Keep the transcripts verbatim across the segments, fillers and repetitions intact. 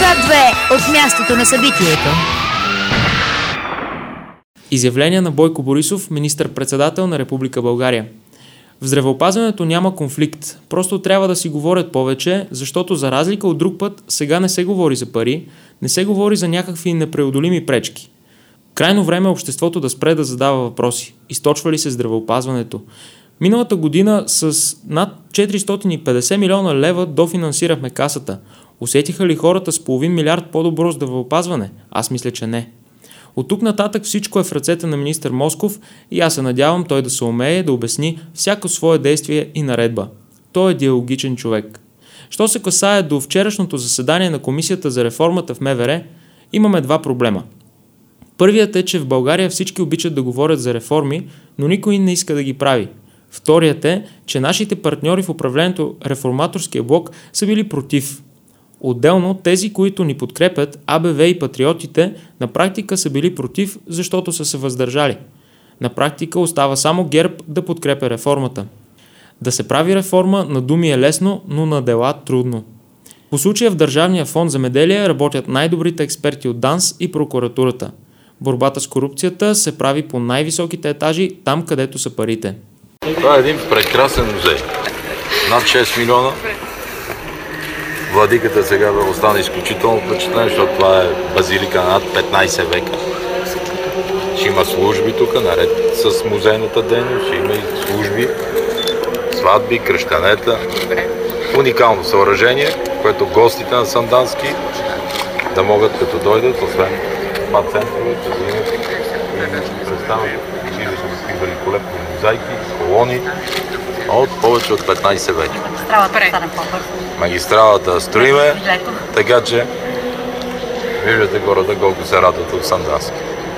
К две от мястото на събитието. Изявление на Бойко Борисов, министър-председател на Република България. В здравеопазването няма конфликт, просто трябва да си говорят повече, защото за разлика от друг път, сега не се говори за пари, не се говори за някакви непреодолими пречки. Крайно време е обществото да спре да задава въпроси. Източва ли се здравеопазването? Миналата година с над четиристотин и петдесет милиона лева дофинансирахме касата. Усетиха ли хората с половин милиард по-добро здравеопазване? Аз мисля, че не. От тук нататък всичко е в ръцете на министър Москов и аз се надявам той да се умее да обясни всяко свое действие и наредба. Той е диалогичен човек. Що се касае до вчерашното заседание на Комисията за реформата в МВР, имаме два проблема. Първият е, че в България всички обичат да говорят за реформи, но никой не иска да ги прави. Вторият е, че нашите партньори в управлението Реформаторския блок са били против. Отделно, тези, които ни подкрепят, АБВ и патриотите, на практика са били против, защото са се въздържали. На практика остава само ГЕРБ да подкрепя реформата. Да се прави реформа на думи е лесно, но на дела трудно. По случая в Държавния фонд земеделие работят най-добрите експерти от ДАНС и прокуратурата. Борбата с корупцията се прави по най-високите етажи, там където са парите. Това е един прекрасен музей. Над шест милиона. Владиката сега остана изключително впечатлен, защото това е базилика над петнайсет века. Ще има служби тук, наред с музейната дейност, ще има и служби, сватби, кръщанета. Уникално съоръжение, което гостите на Сандански да могат, като дойдат, освен това центровете, да имат представа, виждате какви великолепни мозайки, колони от повече от петнайсет века. Магистралата строиме, така че виждате хората колко се радват от Сандански.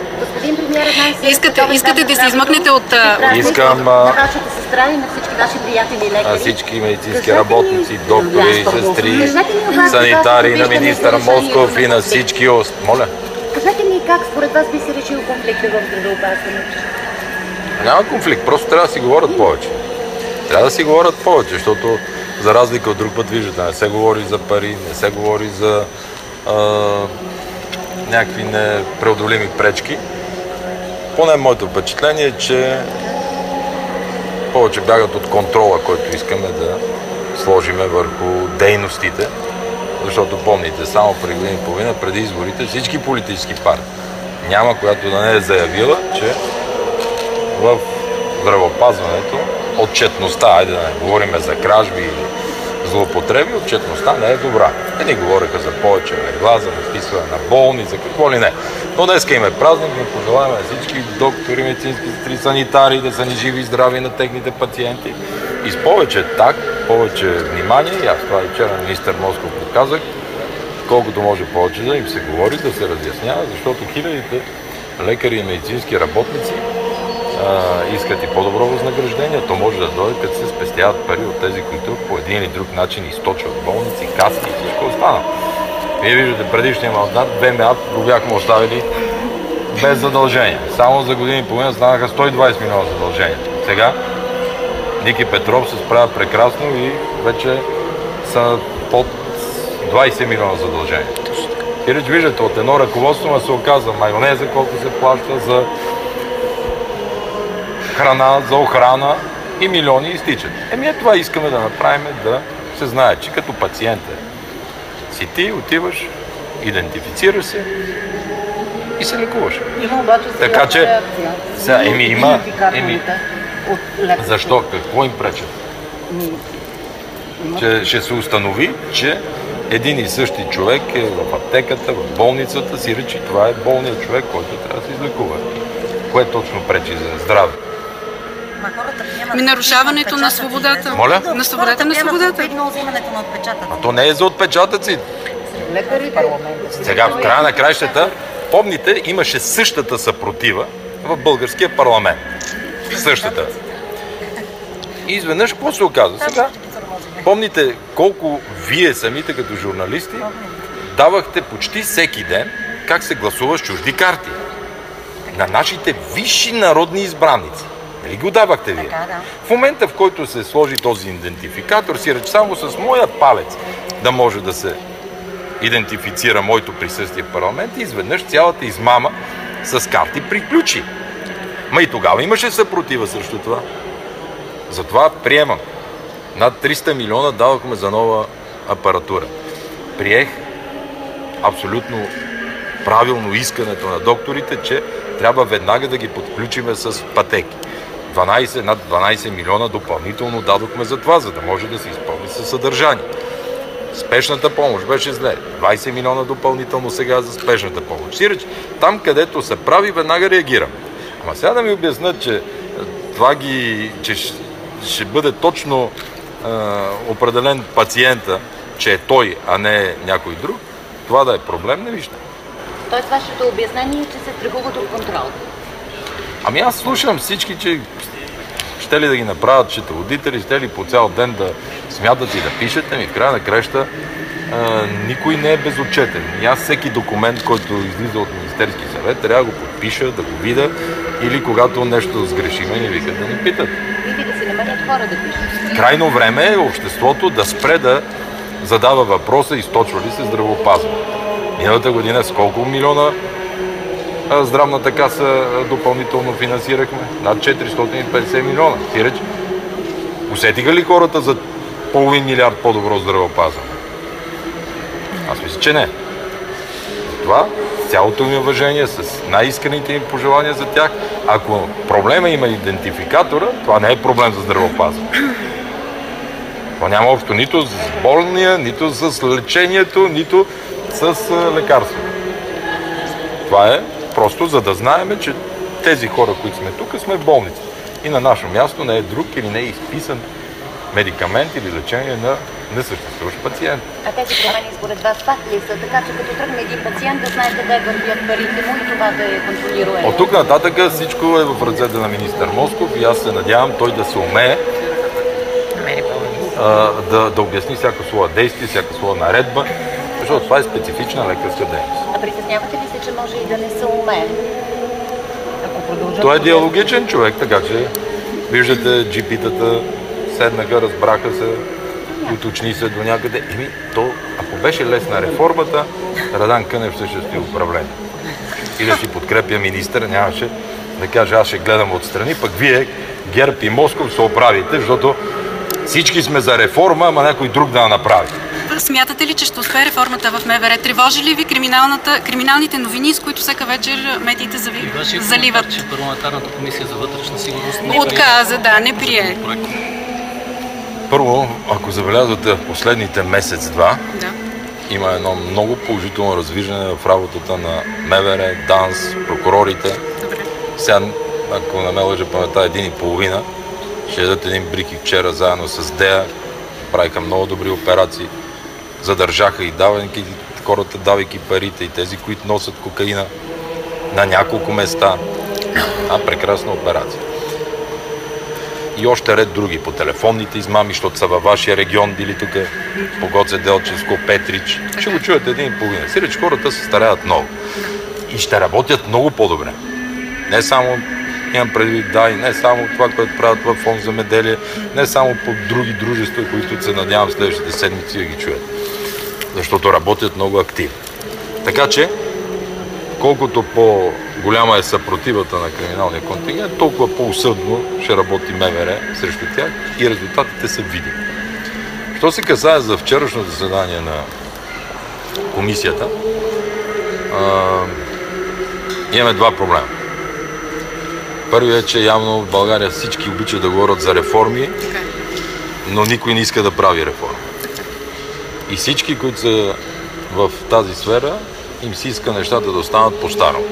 Искате, искате да се измъкнете от... Искам на вашата сестра и на всички ваши приятели лекари. На всички медицински работници, доктори, сестри, санитари, на министър Москов и на всички ост. Моля. Кажете ми как според вас би се решил конфликта в здравеопазването? Няма конфликт, просто трябва да си говорят повече. Трябва да си говорят повече, защото за разлика от друг път виждате, не се говори за пари, не се говори за а, някакви непреодолими пречки. Поне моето впечатление е, че повече бягат от контрола, който искаме да сложиме върху дейностите. Защото помните, само преди година и половина, преди изборите, всички политически партии няма, която да не е заявила, че в здравеопазването отчетността, айде да не говорим за кражби или злоупотреби, отчетността не е добра. Едни говореха за повече легла, за написване на болни, за какво ли не. Но днеска им е празник, да пожелаваме на всички доктори, медицински сестри, санитари да са ни живи и здрави на техните пациенти. И с повече так, повече внимание, и аз това и вчера министър Москов показах, колкото може повече да им се говори, да се разяснява, защото хилядите лекари и медицински работници а, искат и по-добро възнаграждение. То може да дойде, като се спестяват пари от тези, които по един или друг начин източват болници, каски и всичко останало. Вие виждате, предишния мандат ВМА го бяхме оставили без задължение. Само за години и половина станаха сто и двайсет милиона задължения. Сега Ники Петров се справя прекрасно и вече са под двайсет милиона задължения. И реч виждате, от едно ръководство ма се оказва майонеза, колко се плаща за храна, за охрана и милиони изтичат. Еми е това искаме да направим, да се знае, че като пациент си ти, отиваш, идентифицираш се и се лекуваш. Има обаче така че, реакция. Сега, еми има, еми, защо? Какво им пречат? Че ще се установи, че един и същи човек е в аптеката, в болницата, си речи, това е болният човек, който трябва да се излекува. Кое точно пречи за здраве? Ми нарушаването на свободата. Моля? На свободата на свободата. А то не е за отпечатъци. Сега, в края на краищата, помните, имаше същата съпротива в българския парламент. Същата. И изведнъж, какво се оказа? Сега, помните колко вие самите като журналисти давахте почти всеки ден как се гласува с чужди карти на нашите висши народни избраници. Нали го давахте вие? В момента, в който се сложи този идентификатор, си реч само с моя палец да може да се идентифицира моето присъствие в парламента и изведнъж цялата измама с карти приключи. Ма и тогава имаше съпротива срещу това. Затова приемам. Над триста милиона дадохме за нова апаратура. Приех абсолютно правилно искането на докторите, че трябва веднага да ги подключиме с пътеки. дванайсет, над дванайсет милиона допълнително дадохме за това, за да може да се изпълни със съдържание. Спешната помощ беше зле. двайсет милиона допълнително сега за спешната помощ. Сиреч, там където се прави, веднага реагирам. Ама сега да ми обяснат, че това ги, че ще бъде точно е, определен пациента, че е той, а не някой друг, това да е проблем, не виждам. Тоест вашето обяснение е, че се страхуват от контрол. Ами аз слушам всички, че ще ли да ги направят счетоводители, ще ли по цял ден да смятат и да пишете, ми в края на краща а, никой не е безотчетен. И аз всеки документ, който излиза от Министерски съвет, трябва да го подпиша, да го видя или когато нещо сгрешиме, ни викат да ни питат. Или да се намерят хора да пишат. Крайно време е обществото да спре да задава въпроса, източва ли се здравеопазване. Миналата година с колко милиона здравната каса допълнително финансирахме? Над четиристотин и петдесет милиона. Тиреч, усетиха ли хората за половин милиард по-добро здравеопазване? Аз мисля, че не. Това с цялото ми уважение, с най-искрените им пожелания за тях, ако проблема има идентификатора, това не е проблем за здравеопазване. Това няма общо нито с болния, нито с лечението, нито с лекарството. Това е просто за да знаем, че тези хора, които сме тук, сме в болници. И на наше място не е друг или не е изписан медикамент или лечение на несъществуващ пациент. А тези промени според вас факт ли са? Така че като тръгне един пациент да знае къде вървят парите му и това да е контролируемо? От тук нататък всичко е в ръцете на министър Москов и аз се надявам той да се умее а, да, да обясни всяко своя действие, всяка своя наредба, защото това е специфична лекарска дейност. А притеснявате ли се, че може и да не се умее? Ако продължат... Той е диалогичен човек, така че виждате джипитата, седнаха, разбраха се, уточни се до някъде. Еми, то, ако беше лесна реформата, Радан Кънев ще ще стои управление. И да си подкрепя министър, нямаше да каже, аз ще гледам отстрани, пък вие, ГЕРБ и Москов, се оправите, защото всички сме за реформа, ама някой друг да я направи. Смятате ли, че ще успее реформата в МВР? Тревожи ли ви криминалните новини, с които всяка вечер медиите зави... заливат? Че парламентарната комисия за вътрешна сигурност не отказа, да, не прие. Първо, ако забелязвате в последните месец-два, да. Има едно много положително развиждане в работата на МВР, ДАНС, прокурорите. Добре. Сега, ако не ме лъжа паметта, един и половина, ще дадат един брик и вчера заедно с ДЕА, правиха много добри операции, задържаха и давайки хората, давайки парите и тези, които носят кокаина на няколко места. А, прекрасна операция. И още ред други по телефонните измами, защото са във вашия регион, били тук по Гоце Делчевско, Петрич. Ще го чуете един и половина. Сиреч хората се стараят много. И ще работят много по-добре. Не само, имам предвид, да, и не само това, което правят във Фонд земеделие, не само по други дружества, които се надявам следващите седмици да ги чуят. Защото работят много активно. Така че, колкото по-голяма е съпротивата на криминалния контингент, толкова по-усърдно ще работи МВР срещу тях и резултатите са видими. Що се касае за вчерашното заседание на комисията, а, имаме два проблема. Първият е, че явно в България всички обичат да говорят за реформи, но никой не иска да прави реформи. И всички, които са в тази сфера, им си иска нещата да останат по-старо.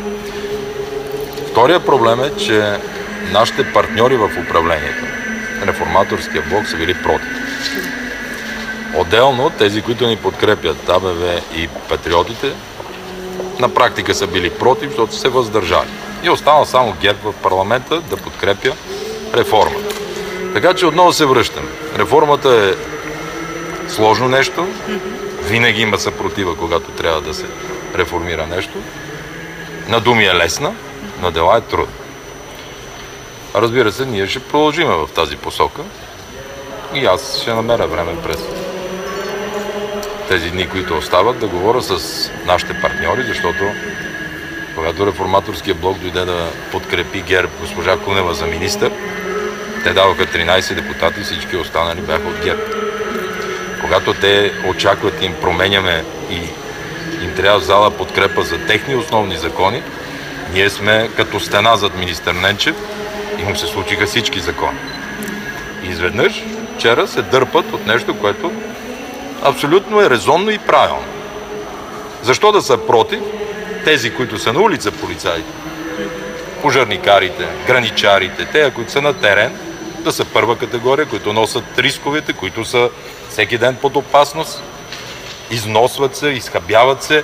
Втория проблем е, че нашите партньори в управлението, реформаторския блок, са били против. Отделно, тези, които ни подкрепят, АБВ и патриотите, на практика са били против, защото се въздържали. И остана само ГЕРБ в парламента да подкрепя реформата. Така че отново се връщаме. Реформата е сложно нещо, винаги има съпротива, когато трябва да се реформира нещо. На думи е лесна, на дела е трудно. Разбира се, ние ще продължим в тази посока и аз ще намеря време през тези дни, които остават, да говоря с нашите партньори, защото когато Реформаторския блок дойде да подкрепи ГЕРБ госпожа Кунева за министър, те даваха тринайсет депутати, всички останали бяха от ГЕРБ. Когато те очакват им променяме и им трябва в зала подкрепа за техни основни закони, ние сме като стена зад министър Ненчев и му се случиха всички закони. И изведнъж вчера се дърпат от нещо, което абсолютно е резонно и правилно. Защо да са против тези, които са на улица, полицаите, пожарникарите, граничарите, те, които са на терен, да са първа категория, които носят рисковете, които са всеки ден под опасност, износват се, изхабяват се.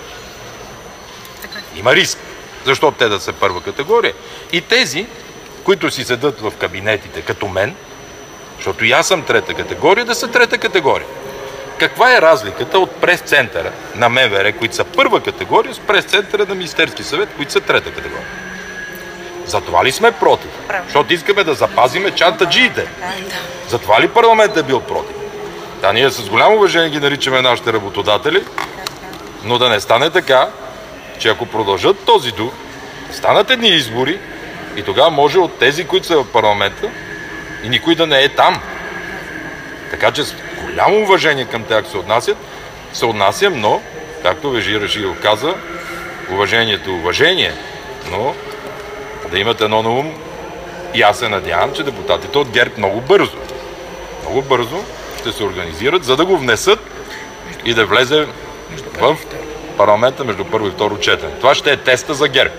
Има риск. Защо те да са първа категория? И тези, които си седат в кабинетите, като мен, защото и аз съм трета категория, да са трета категория. Каква е разликата от прес-центъра на МВР, които са първа категория, с прес-центъра на Министерски съвет, които са трета категория? Затова ли сме против? Защото искаме да запазиме чантаджиите. Затова ли парламентът е бил против? Да, ние с голямо уважение ги наричаме нашите работодатели, но да не стане така, че ако продължат този дух, станат едни избори и тогава може от тези, които са в парламента, и никой да не е там. Така че с голямо уважение към тях се отнасят, се отнасям, но, както Вежи Рашидов каза, уважението е уважение, но да имат едно на ум и аз се надявам, че депутатите от ГЕРБ много бързо, много бързо ще се организират, за да го внесат и да влезе в парламента между първо и второ четене. Това ще е теста за ГЕРБ.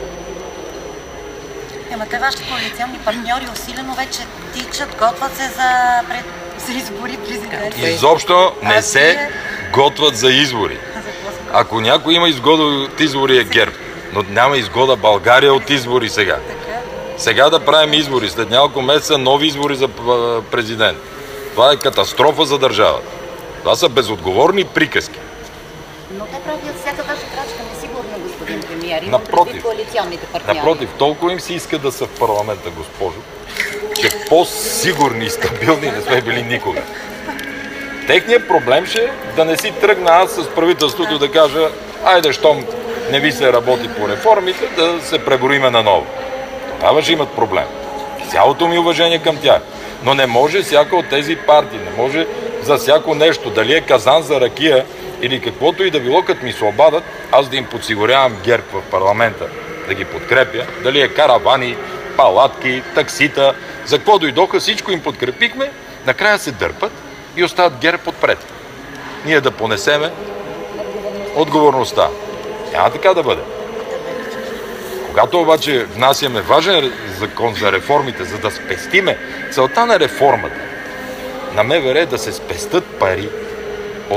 Ема те вашите коалиционни партньори усилено вече тичат, готвят се за, пред... за избори президент. Изобщо не се готвят за избори. Ако някой има изгода от избори е ГЕРБ, но няма изгода България от избори сега. Сега да правим избори, след няколко месеца нови избори за президент. Това е катастрофа за държавата. Това са безотговорни приказки. Но те правят всяка ваша крачка несигурно, господин премиер. Имам Напротив, коалиционните партньори. напротив, толкова им си иска да са в парламента, госпожо, че по-сигурни и стабилни не сме били никога. Техният проблем ще е да не си тръгна аз с правителството да кажа, айде, щом не ви се работи по реформите, да се преброиме наново. Тогава ще имат проблем. Цялото ми уважение към тях. Но не може всяка от тези партии, не може за всяко нещо, дали е казан за ракия или каквото и да било, като ми се обадат, аз да им подсигурявам ГЕРБ в парламента, да ги подкрепя, дали е каравани, палатки, таксита, за какво дойдоха, всичко им подкрепихме, накрая се дърпат и остават ГЕРБ отпред. Ние да понесеме отговорността. Няма така да бъде. Когато обаче внасяме важен закон за реформите, за да спестиме, целта на реформата на МВР е да се спестят пари от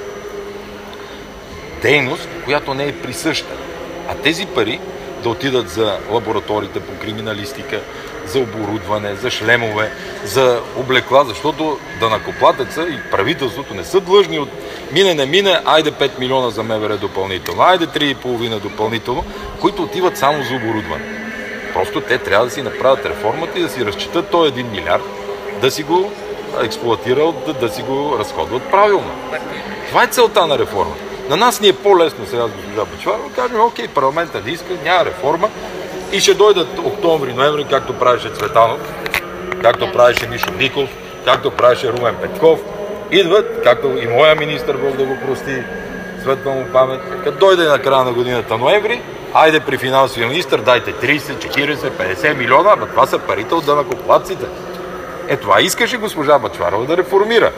дейност, която не е присъща. А тези пари да отидат за лабораториите по криминалистика, за оборудване, за шлемове, за облекла, защото данъкоплатеца и правителството не са длъжни от мине не мине, айде пет милиона за МВР допълнително, айде три и половина допълнително, които отиват само за оборудване. Просто те трябва да си направят реформата и да си разчитат този един милиард, да си го експлоатират, да, да си го разходват правилно. Това е целта на реформата. На нас ни е по-лесно сега с госпожа Бъчварова, кажем, окей, парламента не иска, няма реформа и ще дойдат октомври, ноември, както правеше Цветанов, както правеше Мишо Диков, както правеше Румен Петков. Идват, както и моя министър, Бог да го прости, светла му памет, като дойде на края на годината ноември, айде при финансовия министър, дайте трийсет, четирийсет, петдесет милиона, ама това са парите от данъкоплатците. Е, това искаше госпожа Бъчварова да реформира.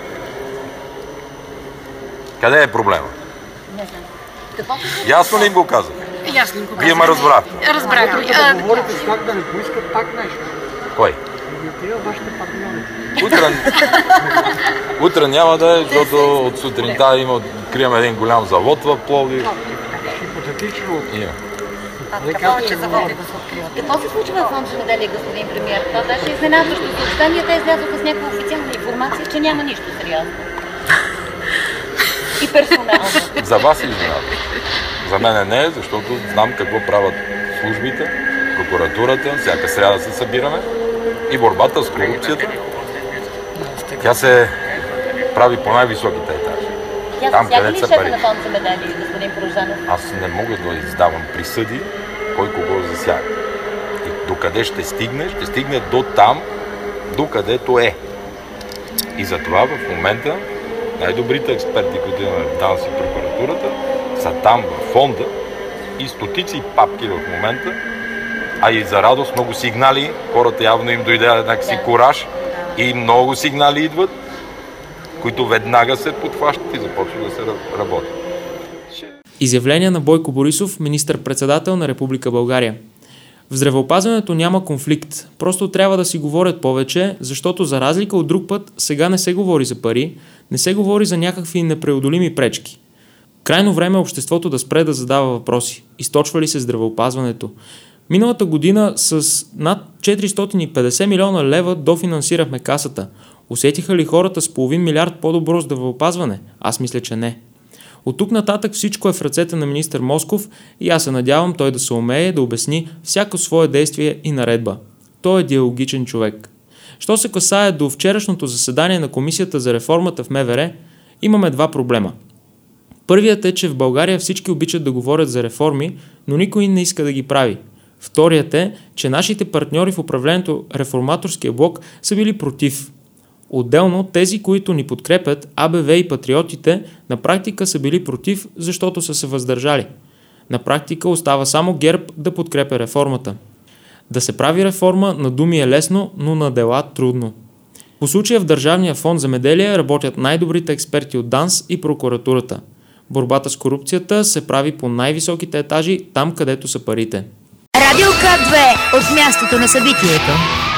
Къде е проблема? Не знам. Какво? Ясно ли им го казах? Ясно им го казах. Вие ме разбрахте. Разбрах. Да говорите с как да не поискат пак нещо. Кой? Тия вашите партньори. Утре, утре няма да е, защото от сутринта има, откриваме един голям завод в Пловдив. Хипотетично. Има. А, така повече заводи да се откриват. Какво се случва в фонд „Земеделие“, господин премиер? Това беше изненадващо съобщение. Те излязоха с някаква официална информация, че няма нищо сериозно. И персонално. За вас е изненадващо. За мен не е, защото знам какво правят службите, прокуратурата, всяка сряда се събираме и борбата с корупцията. Тя се прави по най-високите етажи. Тя Там, засяга където ли са шефа пари. на фонд земеделие, господин Порожанов? Аз не мога да издавам присъди, кой кого засяга. И докъде ще стигне? Ще стигне до там, докъдето е. И затова в момента най-добрите експерти, които имаме в ДАНС и прокуратурата, са там в фонда и стотици папки в момента, а и за радост много сигнали, хората явно им дойде някакси Да. кураж и много сигнали идват, които веднага се подхващат и започват да се работят. Изявление на Бойко Борисов, министър-председател на Република България. В здравеопазването няма конфликт, просто трябва да си говорят повече, защото за разлика от друг път, сега не се говори за пари, не се говори за някакви непреодолими пречки. Крайно време е обществото да спре да задава въпроси. Източва ли се здравеопазването? Миналата година с над четиристотин и петдесет милиона лева дофинансирахме касата. Усетиха ли хората с половин милиард по-добро здравеопазване? Аз мисля, че не. От тук нататък всичко е в ръцете на министър Москов и аз се надявам той да се умее да обясни всяко свое действие и наредба. Той е диалогичен човек. Що се касае до вчерашното заседание на Комисията за реформата в МВР, имаме два проблема. Първият е, че в България всички обичат да говорят за реформи, но никой не иска да ги прави. Вторият е, че нашите партньори в управлението Реформаторския блок са били против. Отделно, тези, които ни подкрепят, АБВ и патриотите, на практика са били против, защото са се въздържали. На практика остава само ГЕРБ да подкрепя реформата. Да се прави реформа на думи е лесно, но на дела трудно. По случая в Държавния фонд земеделие работят най-добрите експерти от ДАНС и прокуратурата. Борбата с корупцията се прави по най-високите етажи, там където са парите. Радио К две от мястото на събитието.